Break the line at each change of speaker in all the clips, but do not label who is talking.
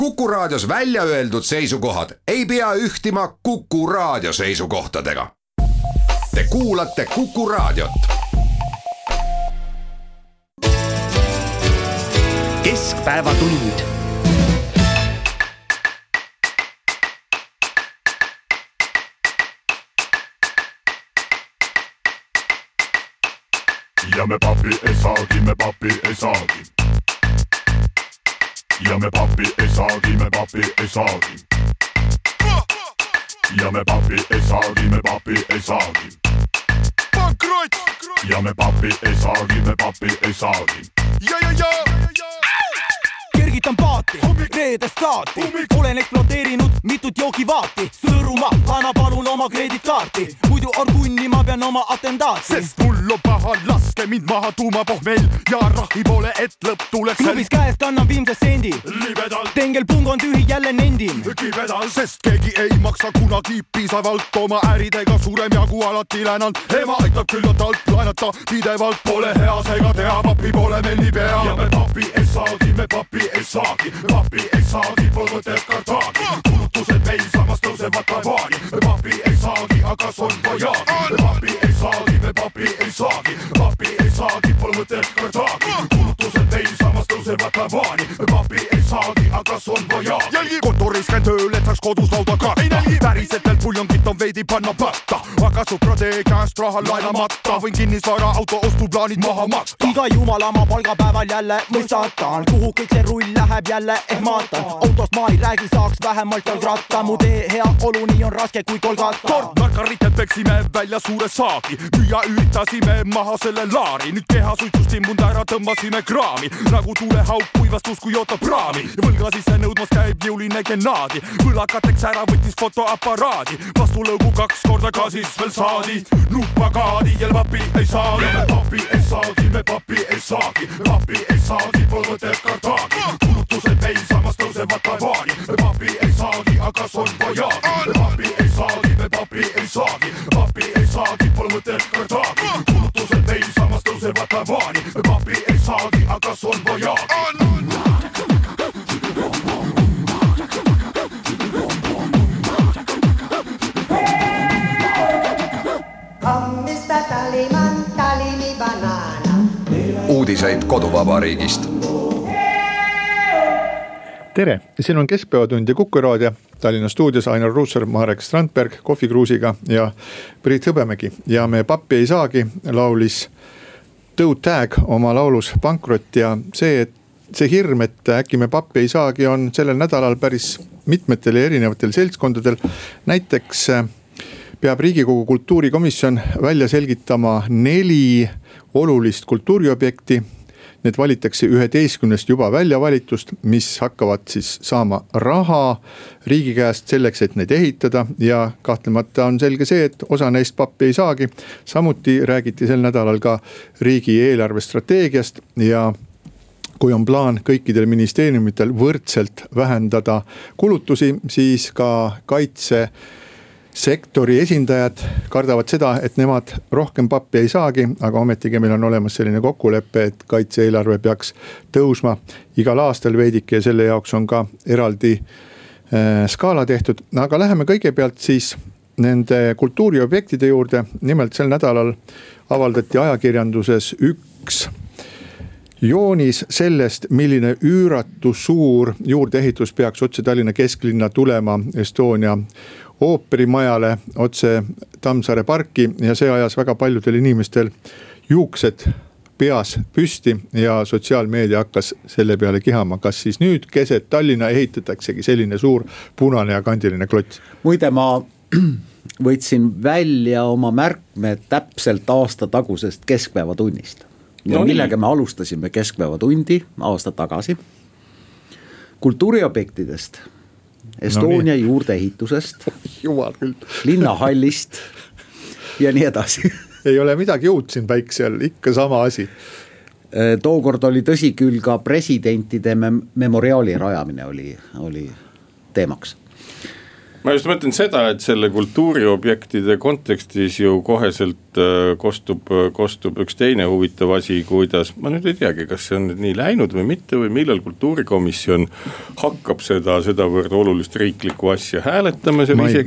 Kuku Raadios välja öeldud seisukohad ei pea ühtima Kuku Raadio seisukohtadega. Te kuulate Kuku Raadiot.
Keskpäevatund.
Ja me papi ei saagi, me papi ei saagi. Ja me papi ei saagi, me papi ei saagi. Ja me papi ei saagi, me papi ei saagi.
Pankrot!
Ja me papi ei saagi, me papi ei saagi.
Ja.
Kergitan paati, reedest saati. Olen eksplodeerinud mitut joogivaati. Sõõruma, anna palun oma kreditkaarti. Muidu orgunni ma pean oma atendaati.
Sest mul on paha, laske mind maha tuumapohmel. Ja rahi pole, et lõpp tuleks.
Klubis käest annan viimse sendi.
Libedal,
Tengel pung on tühi, jälle nendin.
kibedal, sest keegi ei maksa kunagi piisavalt. Oma äridega suurem jagu alati länan. Ema aitab küllalt alt laenata, pidevalt pole hea, seega tea, papi pole meil nii pea.
Ja me papi ei saagi, me papi ei saagi. Papi ei saagi, polvõtet kartaagi. Kulutused meil samas tõusevad tabaani. Me papi ei saagi, aga son vojaagi. Me papi ei saagi, me papi ei saagi. Papi ei saagi, polvõtet kartaagi. Kulutused meil samas tõusevad tabaani. Me papi ei saagi, aga son vojaagi.
Jälgi kontoris käin tööl, et saaks kodus lauda katta. Pärisetel puljongit on veidi panna patta. Aga sõprade käest raha laenamata. Võin kinnisvara auto ostuplaanid maha maksta.
Iga jumala ma palgapäeval jälle mõistatan. Kuhu kõik see rull läheb jälle maatan. Autost ma ei räägi, saaks vähemalt jalgratta. Mu tee hea olu nii on raske kui Kolgata.
Kord margaritet peksime välja suure saagi. Müüa üritasime maha selle laari. Nüüd keha suitsust imbund ära tõmbasime kraami. Nagu tulehauk kuivastus kui ootab praami. Võlga sisse nõudmas käib jõuline genaadi. Võlakateks ära võttis fotoaparaadi. Vastu lõugu 2 korda ka siis veel saadi. Nupagaadi ja papi ei saagi.
Me papi ei saagi, me papi ei saagi. Papi ei saagi, polvõtet kartaagi. Kulutused meil samas tõusevad tabaani. Me papi ei saagi, aga son vojaagi. Me papi ei saagi, me papi ei saagi. Papi ei saagi, polvõtet kartaagi. Kulutused meil samas tõusevad tabaani. Me papi ei saagi, aga son vojaagi.
Uudiseid koduvabariigist.
Tere, siin on Keskpäevatund ja Kuku Raadio. Tallinna stuudios Ainar Ruussaar, Marek Strandberg, Kohvi Kruusiga ja Priit Hõbemägi. Ja me papi ei saagi laulis Toe Tag oma laulus Pankrot ja see hirm, et äkki me papi ei saagi, on sellel nädalal päris mitmetel ja erinevatel seltskondadel. Näiteks peab Riigikogu kultuurikomisjon välja selgitama 4 olulist kultuuriobjekti. Need valitakse 11 juba välja valitust, mis hakkavad siis saama raha riigi käest selleks, et neid ehitada. Ja kahtlemata on selge see, et osa neist papi ei saagi. Samuti räägiti sel nädalal ka riigi eelarvestrateegiast ja kui on plaan kõikidel ministeeriumitel võrdselt vähendada kulutusi, siis ka kaitsesektori esindajad kardavad seda, et nemad rohkem pappi ei saagi, aga ometigi meil on olemas selline kokkulepe, et kaitse-eelarve peaks tõusma igal aastal veidike ja selle jaoks on ka eraldi skaala tehtud. Aga läheme kõigepealt siis nende kultuuriobjektide juurde. Nimelt sel nädalal avaldati ajakirjanduses üks joonis sellest, milline üüratu suur juurdeehitus peaks otse Tallinna kesklinna tulema Estonia ooperimajale otse Tammsaare parki ja see ajas väga paljudel inimestel juuksed peas püsti ja sotsiaalmeedia hakkas selle peale kihama. Kas siis nüüd keset Tallinna ehitataksegi selline suur punane ja kandiline klots?
Muide, ma võtsin välja oma märkmed täpselt aasta tagusest Keskpäevatunnist. Ja millega me alustasime Keskpäevatundi aasta tagasi. Kultuuriobjektidest, Estonia juurdeehitusest, linnahallist ja nii edasi.
Ei ole midagi uut siin päiksel, ikka sama asi.
Tookord oli tõsi küll ka presidentide memoriaali rajamine oli teemaks.
ma just mõtlen seda, et selle kultuuriobjektide kontekstis ju koheselt kostub üks teine huvitav asi, kuidas, ma nüüd ei teagi, kas see on nüüd nii läinud või mitte või millal kultuurikomisjon hakkab sedavõrd olulist riiklikku asja hääletama.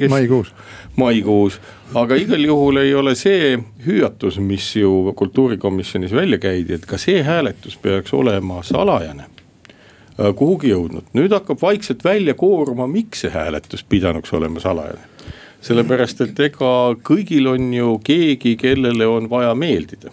Maikuus, aga igal juhul ei ole see hüüatus, mis ju kultuurikomisjonis välja käidi, et ka see hääletus peaks olema salajane. Kuhugi jõudnud. Nüüd hakkab vaikselt välja kooruma, miks see hääletus pidanuks olema salajane. Sellepärast, et ega kõigil on ju keegi, kellele on vaja meeldida.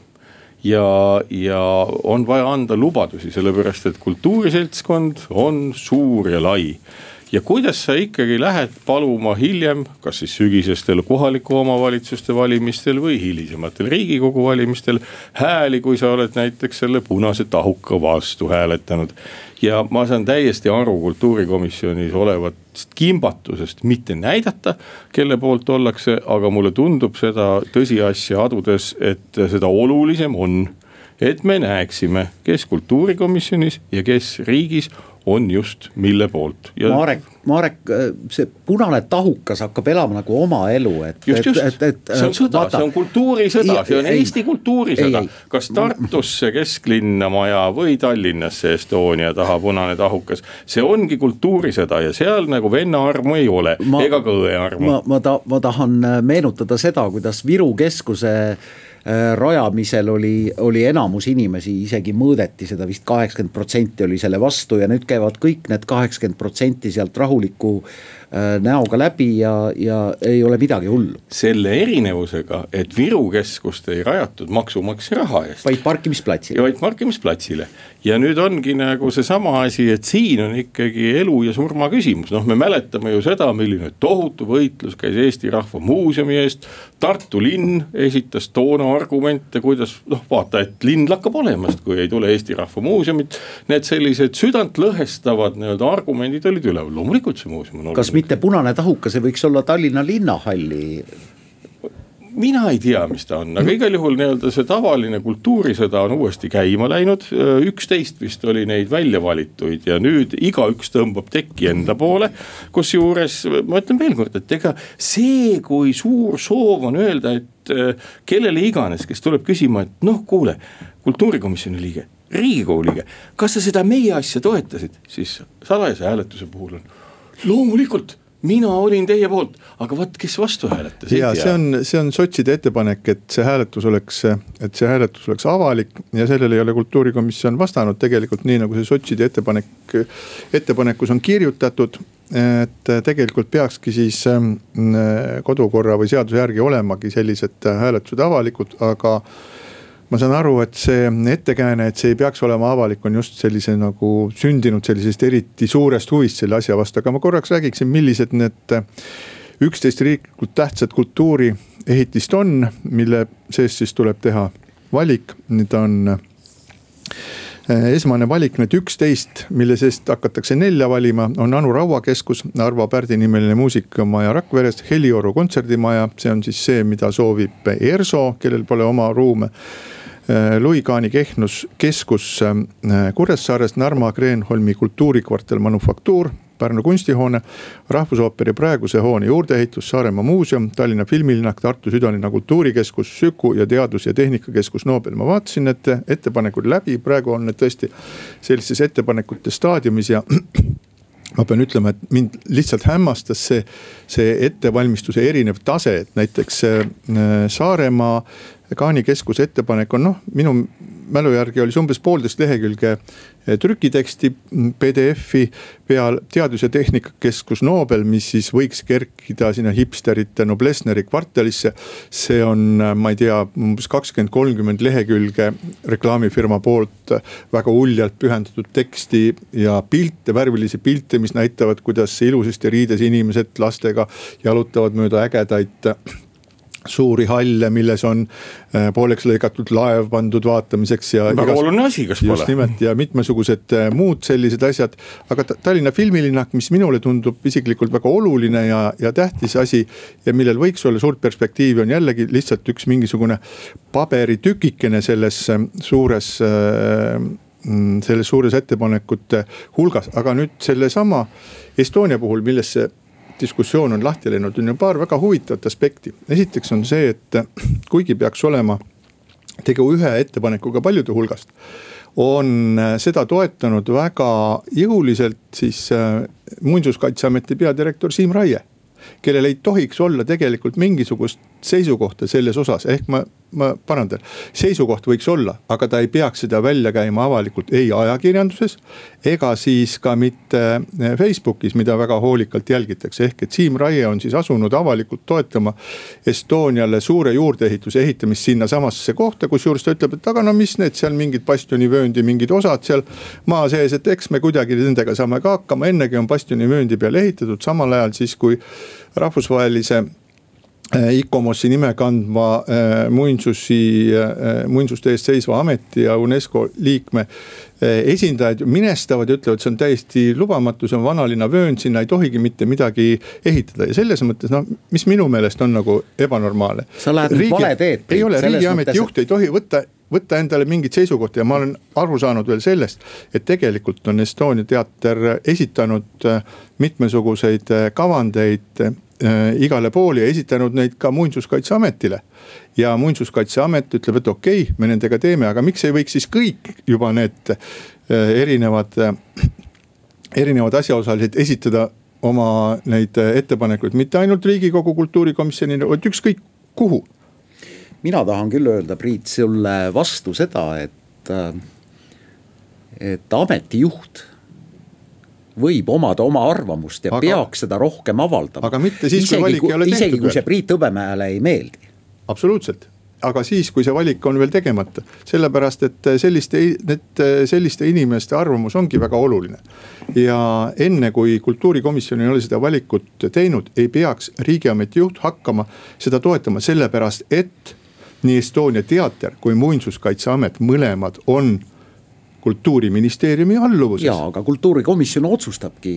Ja on vaja anda lubadusi, sellepärast, et kultuuriseltskond on suur ja lai. Ja kuidas sa ikkagi lähed paluma hiljem, kas siis sügisestel kohaliku omavalitsuste valimistel või hilisematel Riigikogu valimistel hääli, kui sa oled näiteks selle punase tahuka vastu hääletanud. Ja ma saan täiesti aru kultuurikomisjonis olevat kimbatusest mitte näidata, kelle poolt ollakse, aga mulle tundub seda tõsiasja adudes, et seda olulisem on, et me näeksime, kes kultuurikomisjonis ja kes riigis on just mille poolt. Ja
Marek, see punane tahukas hakkab elama nagu oma elu.
Just. See on sõda, see on kultuurisõda, see on Eesti kultuurisõda. Kas Tartusse kesklinna maja või Tallinnasse Estonia taha punane tahukas. See ongi kultuurisõda ja seal nagu venna armu ei ole, ega ka õe armu.
Ma tahan meenutada seda, kuidas Viru keskuse rajamisel oli enamus inimesi, isegi mõõdeti seda vist 80% oli selle vastu ja nüüd käivad kõik need 80% sealt rahuliku näoga läbi ja ei ole midagi hullu.
Selle erinevusega, et Viru keskust ei rajatud maksumaksja raha eest.
Vaid parkimisplatsile. Ja nüüd ongi nagu see sama asi, et siin on ikkagi elu ja surma küsimus. Me mäletame ju seda, milline tohutu võitlus käis Eesti Rahva Muuseumi eest. Tartu linn esitas toona argumente, kuidas vaata, et linn lakkab olemast, kui ei tule Eesti Rahva Muuseumit. Need sellised südantlõhestavad argumendid olid üleval. Loomulikult see muuseum on olnud. Kas mitte punane tahukas ei võiks olla Tallinna linnahalli?
Mina ei tea, mis ta on, aga igal juhul see tavaline kultuurisõda on uuesti käima läinud. 11 vist oli neid välja valituid ja nüüd igaüks tõmbab tekki enda poole, kus juures, ma ütlen veel kord, et ega see, kui suur soov on öelda, et kellele iganes, kes tuleb küsima, et kuule, kultuurikomisjoni liige, Riigikogu liige, kas sa seda meie asja toetasid, siis salajase hääletuse puhul on loomulikult. Mina olin teie poolt, aga vaat kes vastu hääletas?
Ja see on sotside ettepanek, et see hääletus oleks avalik ja sellele ei ole kultuurikomisjon vastanud tegelikult nii, nagu see sotside ettepanekus on kirjutatud, et tegelikult peakski siis kodukorra või seaduse järgi olemagi sellised hääletused avalikud, aga ma saan aru, et see ettekääne, et see ei peaks olema avalik, on just sellise nagu sündinud sellisest eriti suurest huvist selle asja vastu, aga ma korraks räägiksin, millised need 11 riiklikult tähtsad kultuuriehitist on, mille sees siis tuleb teha valik. Nüüd on esmane valik, need 11, mille seest hakatakse 4 valima, on Anu Raua keskus, Arvo Pärdi nimeline muusikamaja Rakveres, Helioru kontserdimaja, see on siis see, mida soovib ERSO, kellel pole oma ruume. Louis Kaani keskus Kuressaares, Narma Kreenholmi kultuurikvartal Manufaktuur, Pärnu kunstihoone, Rahvusooperi praeguse hoone juurdeehitus, Saaremaa muuseum, Tallinna filmilinnak, Tartu südalinna kultuurikeskus, Süku ja teadus- ja tehnikakeskus Nobel. Ma vaatasin need ettepanekud läbi, praegu on need tõesti sellises ettepanekute staadiumis ja ma pean ütlema, et mind lihtsalt hämmastas see ettevalmistuse erinev tase, et näiteks Saaremaa Kaani keskuse ettepanek on, minu mälu järgi oli see umbes 1,5 lehekülge trükiteksti PDF-i peal teadus- ja tehnikakeskus Nobel, mis siis võiks kerkida sinna hipsterite Noblessneri kvartalisse. See on, ma ei tea, umbes 20-30 lehekülge reklaamifirma poolt väga uljalt pühendatud teksti ja pilte, värvilisi pilte, mis näitavad, kuidas ilusasti riides inimesed lastega jalutavad mööda ägedaid suuri halle, milles on pooleks lõigatud laev pandud vaatamiseks ja
väga oluline asi, kas pole?
Just nimelt ja mitmesugused muud sellised asjad, aga Tallinna filmilinnak, mis minule tundub isiklikult väga oluline ja tähtis asi ja millel võiks olla suurt perspektiivi, on jällegi lihtsalt üks mingisugune paberitükikene selles suures ettepanekute hulgas, aga nüüd selle sama Estonia puhul, millesse diskussioon on lahti läinud, on ju paar väga huvitavat aspekti. Esiteks on see, et kuigi peaks olema tegu ühe ettepanekuga paljude hulgast, on seda toetanud väga jõuliselt siis Muinsuskaitseameti peadirektor Siim Raie, kellel ei tohiks olla tegelikult mingisugust seisukohta selles osas, ehk ma parandan, seisukoht võiks olla, aga ta ei peaks seda välja käima avalikult ei ajakirjanduses ega siis ka mitte Facebookis, mida väga hoolikalt jälgitakse. Ehk et Siim Raie on siis asunud avalikult toetama Estoniale suure juurdeehituse ehitamist sinna samasse kohta, kus juures ta ütleb, et aga no mis need seal mingid bastionivööndi, mingid osad seal maa sees, et eks me kuidagi nendega saame ka hakkama, ennegi on bastionivööndi peale ehitatud, samal ajal siis kui rahvusvahelise ICOMOS-i nime kandva muinsuste eest seisva ameti ja UNESCO liikme esindajad minestavad ja ütlevad, see on täiesti lubamatu, see on vanalinna vöönd, sinna ei tohigi mitte midagi ehitada. Ja selles mõttes, mis minu meelest on nagu ebanormaalne.
Sa lähed vale teed.
Ei ole, riigiameti juht ei tohi võtta endale mingit seisukohta ja ma olen aru saanud veel sellest, et tegelikult on Estonia teater esitanud mitmesuguseid kavandeid igale pooli ja esitanud neid ka Muinsuskaitseametile. Ja Muinsuskaitseamet ütleb, et okei, me nendega teeme, aga miks ei võiks siis kõik juba need erinevad asjaosalised esitada oma neid ettepanekuid, mitte ainult Riigikogu kultuurikomisjonile, vaid ükskõik kuhu.
Mina tahan küll öelda, Priit, sulle vastu seda, et ametijuht võib omada oma arvamust ja peaks seda rohkem avaldama.
Aga mitte siis, kui valik ei ole tehtud.
Isegi kui see Priit Hõbemäele ei meeldi.
Absoluutselt. Aga siis, kui see valik on veel tegemata. Sellepärast, et selliste inimeste arvamus ongi väga oluline. Ja enne kui kultuurikomisjon ei ole seda valikut teinud, ei peaks riigiameti juht hakkama seda toetama. Sellepärast, et nii Estonia teater kui Muinsuskaitseamet mõlemad on kultuuriministeeriumi alluvuses.
Jaa, aga kultuurikomisjon otsustabki,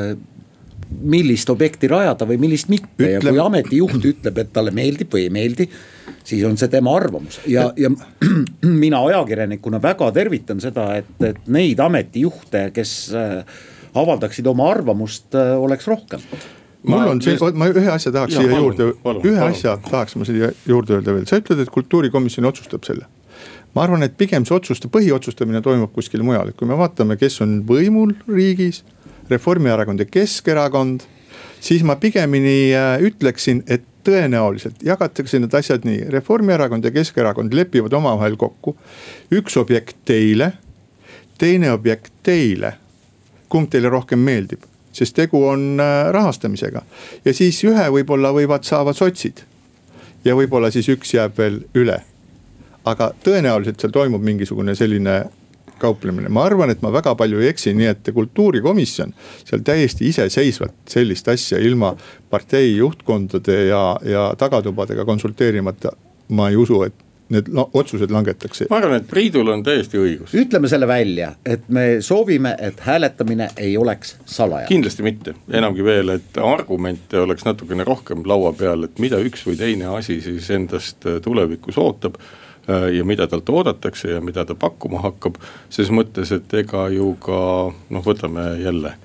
millist objekti rajada või millist mitte. Ja kui ametijuht ütleb, et talle meeldib või ei meeldi, siis on see tema arvamus. Ja mina ajakirjanikuna väga tervitan seda, et neid ametijuhte, kes avaldaksid oma arvamust, oleks rohkem.
Ma ühe asja tahaks siia juurde, tahaks ma siia juurde öelda veel. Sa ütled, et kultuurikomisjon otsustab selle. Ma arvan, et pigem see põhiotsustamine toimub kuskil mujal. Kui me vaatame, kes on võimul riigis, Reformierakond ja Keskerakond, siis ma pigemini ütleksin, et tõenäoliselt jagatakse need asjad nii. Reformierakond ja Keskerakond lepivad omavahel kokku. Üks objekt teile, teine objekt teile. Kumb teile rohkem meeldib? Sest tegu on rahastamisega. Ja siis ühe võib-olla saavad sotsid. Ja võib-olla siis üks jääb veel üle. Aga tõenäoliselt seal toimub mingisugune selline kauplemine. Ma arvan, et ma väga palju ei eksi, nii et kultuurikomisjon seal täiesti iseseisvalt sellist asja ilma partei juhtkondade ja tagatubadega konsulteerimata. Ma ei usu, et need otsused langetakse.
Ma arvan, et Priidul on täiesti õigus.
Ütleme selle välja, et me soovime, et hääletamine ei oleks salaja.
Kindlasti mitte. Enamgi veel, et argumente oleks natukene rohkem laua peal, et mida üks või teine asi siis endast tulevikus ootab ja mida talt oodatakse ja mida ta pakkuma hakkab. Ses mõttes, et ega ju ka, võtame jälle,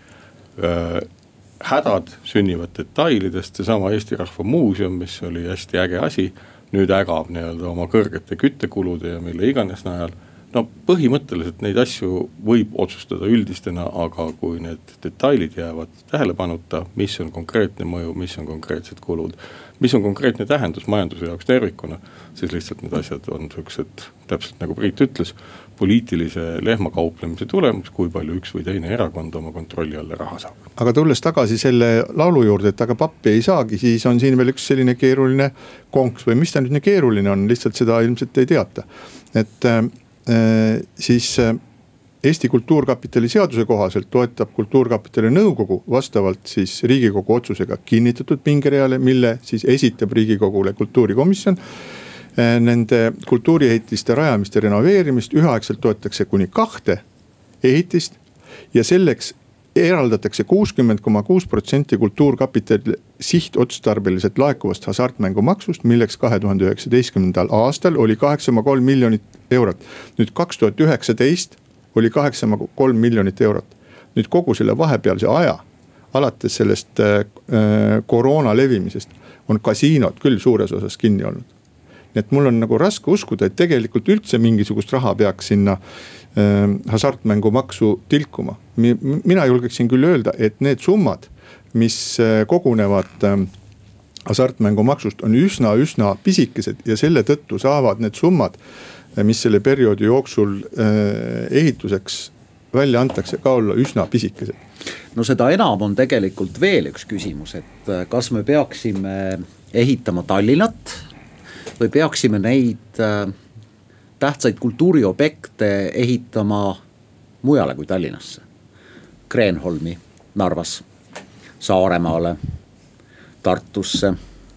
hädad sünnivad detailidest, see sama Eesti Rahva Muuseum, mis oli hästi äge asi, nüüd ägab oma kõrgete küttekulude ja mille iganes najal. Põhimõtteliselt neid asju võib otsustada üldistena, aga kui need detailid jäävad tähelepanuta, mis on konkreetne mõju, mis on konkreetsed kulud, mis on konkreetne tähendus majanduse jaoks tervikuna, siis lihtsalt need asjad on sellised, täpselt nagu Priit ütles, poliitilise lehmakauplemise tulemus, kui palju üks või teine erakond oma kontrolli alla raha saab.
Aga tulles tagasi selle laulu juurde, et aga pappi ei saagi, siis on siin veel üks selline keeruline konks või mis ta nüüd nii keeruline on, lihtsalt seda ilmselt ei teata. Et siis Eesti Kultuurkapitali seaduse kohaselt toetab Kultuurkapitali nõukogu vastavalt siis Riigikogu otsusega kinnitatud pingereale, mille siis esitab Riigikogule kultuurikomisjon. Nende kultuuriehitiste rajamist ja renoveerimist üheaegselt toetakse kuni 2 ehitist ja selleks eraldatakse 60,6% Kultuurkapitali sihtotstarbeliselt laekuvast hasartmängumaksust, milleks 2019. aastal oli 8,3 miljonit eurot. Nüüd 2019 oli 8,3 miljonit eurot. Nüüd kogu selle vahepealse aja alates sellest koroona levimisest on kasiinod küll suures osas kinni olnud. Nii et mul on nagu raske uskuda, et tegelikult üldse mingisugust raha peaks sinna hasartmängumaksu tilkuma. Mina julgeksin küll öelda, et need summad, mis kogunevad hasartmängumaksust on üsna pisikesed ja selle tõttu saavad need summad, mis selle perioodi jooksul ehituseks välja antakse, ka olla üsna pisikesed.
No seda enam on tegelikult veel üks küsimus, et kas me peaksime ehitama Tallinnat või peaksime neid tähtsaid kultuuriobjekte ehitama mujale kui Tallinnasse. Kreenholmi, Narvas, Saaremaale, Tartusse,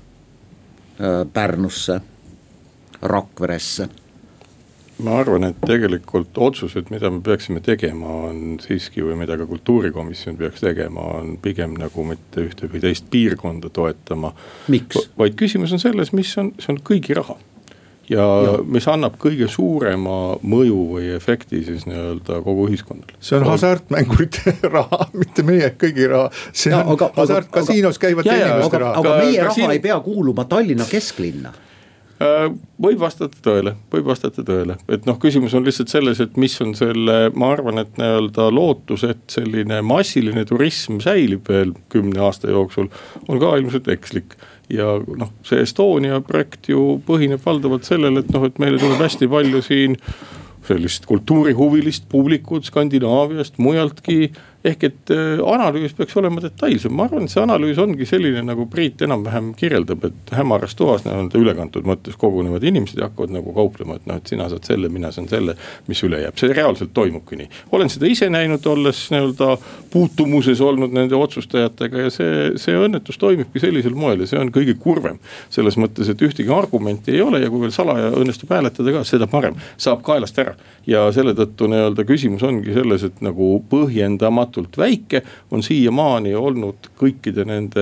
Pärnusse, Rakveresse.
Ma arvan, et tegelikult otsused, mida me peaksime tegema on siiski või mida ka kultuurikomisjon peaks tegema, on pigem nagu mitte ühte või teist piirkonda toetama.
Miks?
Vaid küsimus on selles, see on kõigi raha. Ja mis annab kõige suurema mõju või efekti siis nii-öelda kogu ühiskonnale.
See on hasartmängurite raha, mitte meie kõigi raha. See on kasiinos käivate inimeste raha.
Aga meie raha ei pea kuuluma Tallinna kesklinna.
Võib vastata tõele, et küsimus on lihtsalt selles, et mis on selle, ma arvan, et nii-öelda lootus, et selline massiline turism säilib veel 10 aasta jooksul, on ka ilmselt ekslik. Ja see Estonia projekt ju põhineb valdavalt sellele, et meile tuleb hästi palju siin sellist kultuurihuvilist publikut Skandinaaviast, mujaltki, ehk et analüüs peaks olema detailsem. Ma arvan, et see analüüs ongi selline, nagu Priit enam-vähem kirjeldab, et hämaras toas ülekantud mõttes kogunevad inimesed ja hakkavad nagu kauplema, et sina saad selle, mina saan selle, mis üle jääb. See reaalselt toimubki nii. Olen seda ise näinud, olles nii-öelda puutumuses olnud nende otsustajatega ja see õnnetus toimibki sellisel moel ja see on kõige kurvem. Selles mõttes, et ühtegi argumenti ei ole ja kui veel salaja õnnestub hääletada ka, seda parem saab kaelast ära. Ja selle tõttu nii-öelda küsimus ongi selles, et nagu põhjendamatult väike on siiamaani olnud kõikide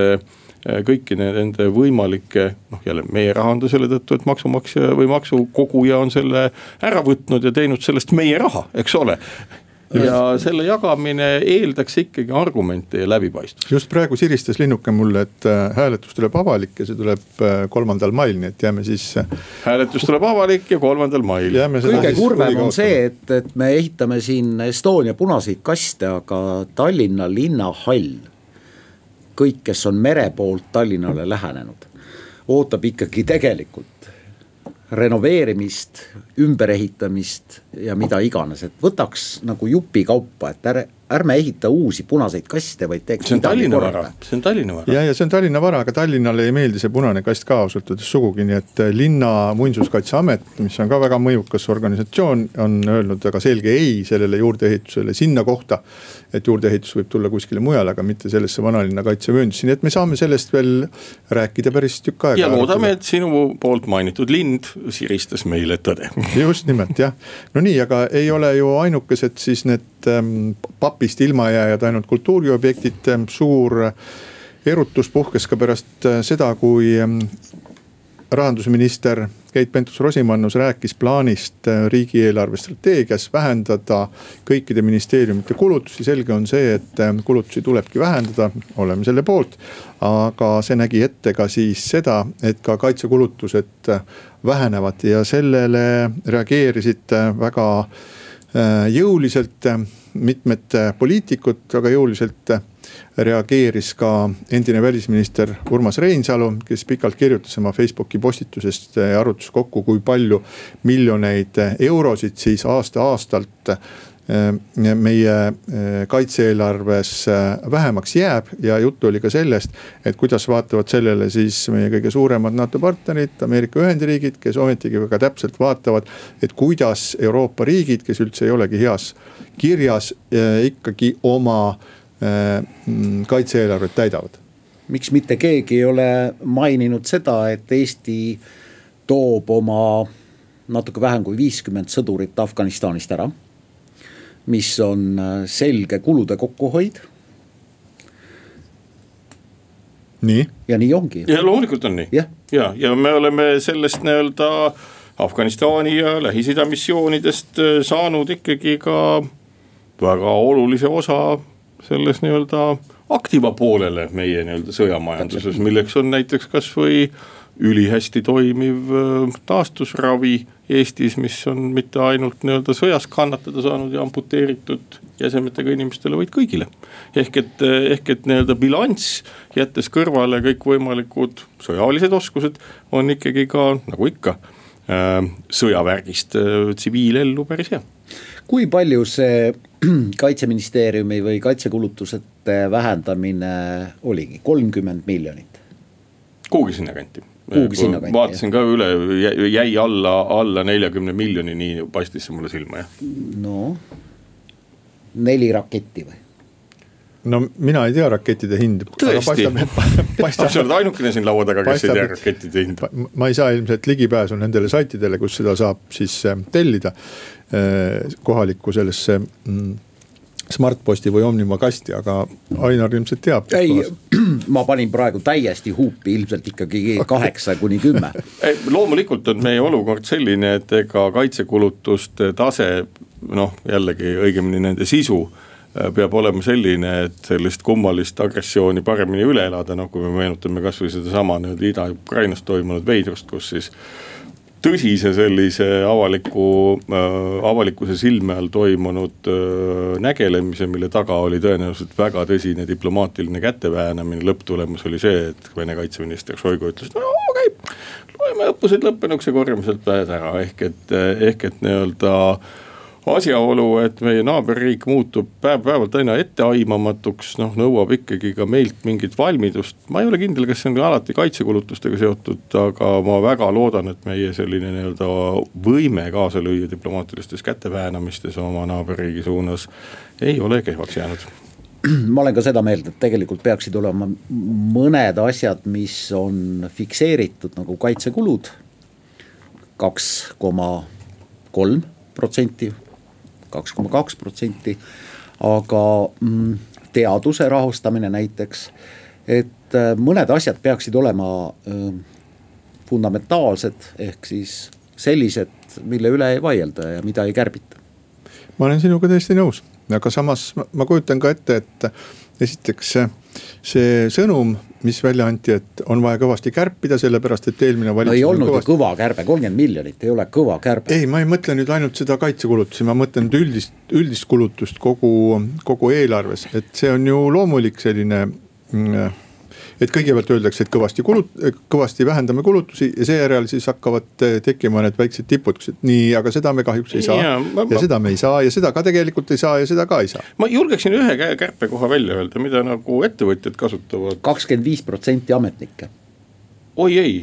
nende võimalike, jälle meie rahanda selle tõttu, et maksumaksja või maksukoguja on selle ära võtnud ja teinud sellest meie raha, eks ole. Ja selle jagamine eeldaks ikkagi argumente ja läbipaistvust.
Just praegu siristas linnuke mulle, et hääletus tuleb avalik ja see tuleb 3. mail, nii et jääme siis.
Hääletus tuleb avalik ja 3. mail.
Kõige kurvem on see, et me ehitame siin Estonia punaseid kaste, aga Tallinna linnahall, kõik, kes on mere poolt Tallinnale lähenenud, ootab ikkagi tegelikult renoveerimist, ümberehitamist ja mida iganes, et võtaks nagu jupi kaupa, et ärme ehita uusi punaseid kaste, vaid teeks.
See on Tallinna vara. See on Tallinna vara.
Ja see on Tallinna vara, aga Tallinnale ei meeldi see punane kast ka ausalt sugugi, nii et linna muinsuskaitseamet, mis on ka väga mõjukas organisatsioon, on öelnud väga selge ei sellele juurdeehitusele sinna kohta, et juurdeehitus võib tulla kuskile mujale, aga mitte sellesse vanalinna kaitsevööndisse, nii et me saame sellest veel rääkida päris tükk aega.
Ja loodame, et sinu poolt mainitud lind siristas meile tõde.
Just nimelt, jah. No nii, aga ei ole ju ainukesed siis need papist ilma jääjad ainult kultuuriobjektid. Suur erutus puhkes ka pärast seda, kui rahandusminister Keit Pentus-Rosimannus rääkis plaanist riigieelarve strateegias vähendada kõikide ministeeriumite kulutusi. Selge on see, et kulutusi tulebki vähendada, oleme selle poolt, aga see nägi ette ka siis seda, et ka kaitsekulutused vähenevad ja sellele reageerisid väga jõuliselt mitmed poliitikud, väga jõuliselt reageeris ka endine välisminister Urmas Reinsalu, kes pikalt kirjutas oma Facebooki postitusest ja arutas kokku, kui palju miljoneid eurosid siis aasta-aastalt meie kaitse-eelarves vähemaks jääb ja juttu oli ka sellest, et kuidas vaatavad sellele siis meie kõige suuremad NATO partnerid, Ameerika Ühendriigid, kes ometigi väga täpselt vaatavad, et kuidas Euroopa riigid, kes üldse ei olegi heas kirjas, ikkagi oma kaitse-eelarvet täidavad.
Miks mitte keegi ei ole maininud seda, et Eesti toob oma natuke vähem kui 50 sõdurit Afganistanist ära, mis on selge kulude kokkuhoid.
Nii?
Ja nii ongi.
Ja loomulikult on nii. Ja me oleme sellest nii-öelda Afganistani ja Lähis-Ida missioonidest saanud ikkagi ka väga olulise osa selles nii-öelda
aktiva poolele meie nii-öelda sõjamajanduses, milleks on näiteks kas või ülihästi toimiv taastusravi Eestis, mis on mitte ainult nii-öelda sõjas kannatada saanud ja amputeeritud jäsemetega inimestele, vaid kõigile. Ehk et nii-öelda bilanss, jättes kõrvale kõik võimalikud sõjalised oskused, on ikkagi ka, nagu ikka, sõjavärgist tsiviilellu päris hea.
Kui palju see kaitseministeeriumi või kaitsekulutusete vähendamine oligi? 30 miljonit?
Kuhugi sinna kanti. Vaatasin ka üle, jäi alla 40 miljoni, nii paistis see mulle silma, jah.
No, 4 raketti või?
No mina ei tea rakettide hind.
Tõesti? Sa oled ainukene siin laua taga, kes ei tea rakettide hind.
Ma ei saa ilmselt ligipääsu nendele saitidele, kus seda saab siis tellida kohalikku sellesse Smartposti või Omnima kasti, aga Ainar ilmselt teab.
Ei, ma panin praegu täiesti huupi, ilmselt ikkagi 8-10.
Loomulikult on meie olukord selline, et ega kaitsekulutuste tase, jällegi õigemini nende sisu, peab olema selline, et sellist kummalist agressiooni paremini üle elada, kui me meenutame kas või seda sama Ida-Ukrainas toimunud veidrust, kus siis tõsise sellise avalikkuse silme all toimunud nägelemise, mille taga oli tõenäoliselt väga tõsine diplomaatiline käteväänamine. Lõpptulemus oli see, et Vene kaitseminister Šoigu ütles, okei, loeme õppused lõppenuks ja korjame sealt päed ära. Ehk et nii-öelda asjaolu, et meie naaberriik muutub päev-päevalt aina etteaimamatuks, nõuab ikkagi ka meilt mingit valmidust. Ma ei ole kindel, kas see on alati kaitsekulutustega seotud, aga ma väga loodan, et meie selline nii-öelda võime kaasa lüüa diplomaatilistes käteväänamistes oma naaberriigi suunas ei ole kehvaks jäänud.
Ma olen ka seda meeld, et tegelikult peaksid olema mõned asjad, mis on fikseeritud nagu kaitsekulud 2,3%, 2,2%, aga teaduse rahastamine näiteks, et mõned asjad peaksid olema fundamentaalsed, ehk siis sellised, mille üle ei vaielda ja mida ei kärbita.
Ma olen sinuga täiesti nõus, aga samas ma kujutan ka ette, et esiteks see sõnum, mis välja anti, et on vaja kõvasti kärpida, sellepärast, et eelmine valitsus...
No ei olnud ju kõva kärbe, 30 miljonit ei ole kõva kärbe.
Ei, ma ei mõtle nüüd ainult seda kaitsekulutusi, ma mõtlen üldist kulutust kogu eelarves, et see on ju loomulik selline... Et kõigepealt öeldakse, et kõvasti vähendame kulutusi ja seejärel siis hakkavad tekkima need väiksed tipud, nii, aga seda me kahjuks ei saa ja seda me ei saa ja seda ka tegelikult ei saa ja seda ka ei saa. Ma
julgeksin ühe kärpekoha välja öelda, mida nagu ettevõtjad kasutavad.
25% ametnikke.
Oi ei,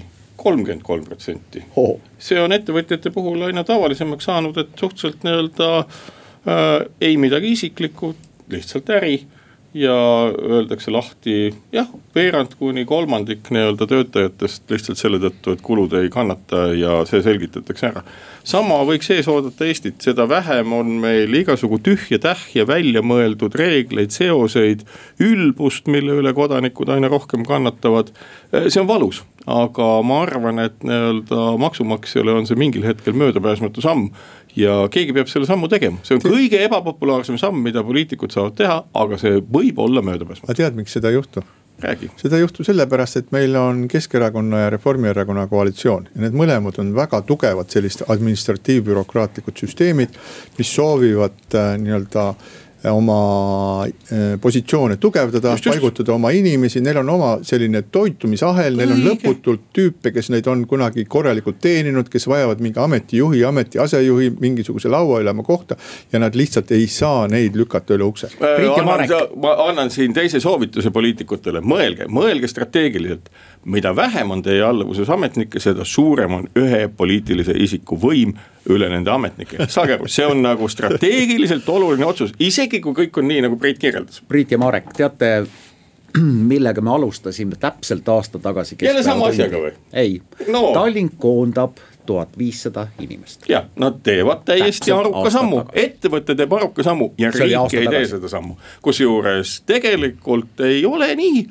33%. See on ettevõtjate puhul aina tavalisemaks saanud, et suhteliselt nii-öelda ei midagi isiklikku, lihtsalt äri. Ja öeldakse lahti, veerand kuni kolmandik nii-öelda töötajatest lihtsalt selle tõttu, et kulud ei kannata ja see selgitatakse ära. Sama võiks ees oodata Eestit, seda vähem on meil igasugu tühja tähja välja mõeldud reegleid, seoseid, ülbust, mille üle kodanikud aina rohkem kannatavad. See on valus, aga ma arvan, et nii-öelda maksumaksjale on see mingil hetkel möödapääsmatu samm. Ja keegi peab selle sammu tegema. See on kõige ebapopulaarsem samm, mida poliitikud saavad teha, aga see võib olla möödapääsmatu.
Aga tead, miks seda juhtub?
Räägi.
Seda juhtub sellepärast, et meil on Keskerakonna ja Reformierakonna koalitsioon. Ja need mõlemad on väga tugevad sellist administratiivbürokraatlikud süsteemid, mis soovivad nii-öelda oma positsioone tugevdada, paigutada oma inimesi, neil on oma selline toitumisahel, neil on lõputult tüüpe, kes neid on kunagi korralikult teeninud, kes vajavad mingi ametijuhi, ameti asejuhi, mingisuguse laua ülema kohta ja nad lihtsalt ei saa neid lükata üle ukse.
Ma annan siin teise soovituse poliitikutele, mõelge strateegiliselt, mida vähem on teie alluvuses ametnikke, seda suurem on ühe poliitilise isiku võim üle nende ametnike. Saage aru, see on nagu strateegiliselt oluline otsus, isegi kui kõik on nii, nagu Priit kirjeldas.
Priit ja Marek, teate, millega me alustasime täpselt aasta tagasi?
Jälle sama asjaga või?
Ei, Tallinn koondab 1500 inimest.
Ja, nad teevad täiesti aruka sammu, ettevõte teeb aruka sammu ja riik ei tee seda sammu. Kusjuures tegelikult ei ole nii.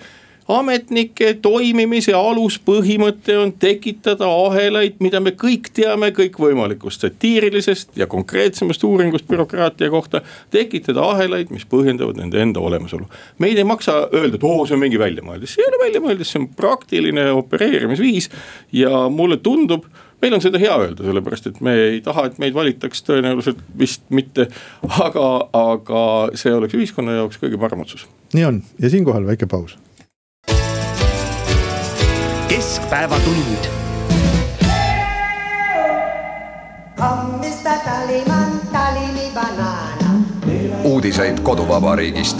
ametnike toimimise aluspõhimõte on tekitada ahelaid, mida me kõik teame kõikvõimalikust satiirilisest ja konkreetsemast uuringust bürokraatia kohta, tekitada ahelaid, mis põhjendavad nende enda olemasolu. Meid ei maksa öelda, et see on mingi väljamõeldis, see ei ole väljamõeldis, see on praktiline opereerimisviis ja mulle tundub, meil on seda hea öelda, sellepärast et me ei taha, et meid valitaks tõenäoliselt vist mitte, aga see oleks ühiskonna jaoks kõige parem otsus.
Nii on ja siinkohal väike paus.
Keskpäevatund.
Hommista Taliman, Talimi banaana.
Uudiseid koduvabariigist.